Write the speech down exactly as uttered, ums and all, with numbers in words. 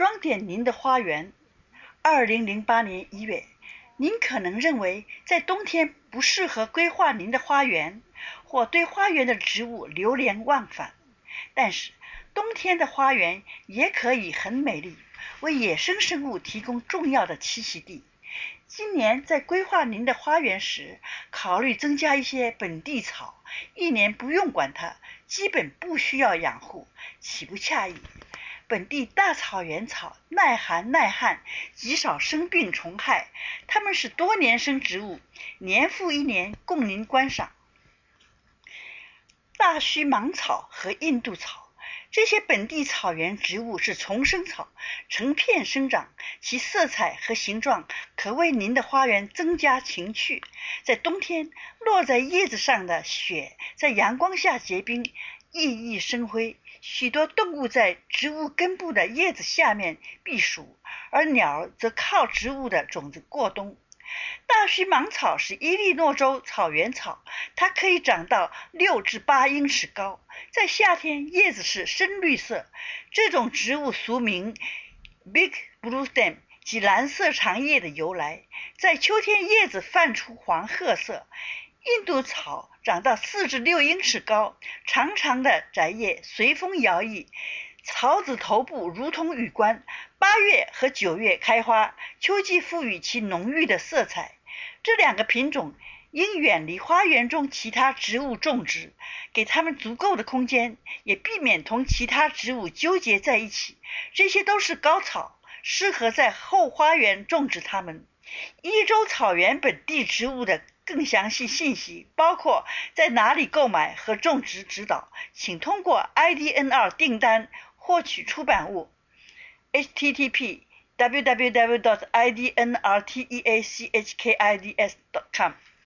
装点您的花园。二零零八年一月，您可能认为在冬天不适合规划您的花园，或对花园的植物流连忘返。但是，冬天的花园也可以很美丽，为野生生物提供重要的栖息地。今年在规划您的花园时，考虑增加一些本地草，一年不用管它，基本不需要养护，岂不惬意？本地大草原草耐寒耐旱，极少生病虫害，它们是多年生植物，年复一年供您观赏。大须芒草和印度草，这些本地草原植物是丛生草，成片生长，其色彩和形状可为您的花园增加情趣。在冬天，落在叶子上的雪在阳光下结冰，熠熠生辉。许多动物在植物根部的叶子下面避暑，而鸟则靠植物的种子过冬。大须芒草是伊利诺州草原草，它可以长到六至八英尺高，在夏天叶子是深绿色。这种植物俗名 Big Blue Stem， 即蓝色长叶的由来，在秋天叶子泛出黄褐色。印度草长到四至六英尺高，长长的窄叶随风摇曳，草籽头部如同羽冠，八月和九月开花，秋季赋予其浓郁的色彩。这两个品种应远离花园中其他植物种植，给它们足够的空间，也避免同其他植物纠结在一起。这些都是高草，适合在后花园种植它们。伊州草原本地植物的更详细信息，包括在哪里购买和种植指导，请通过 I D N R 订单获取出版物 H T T P w w w dot i d n r teachkids dot com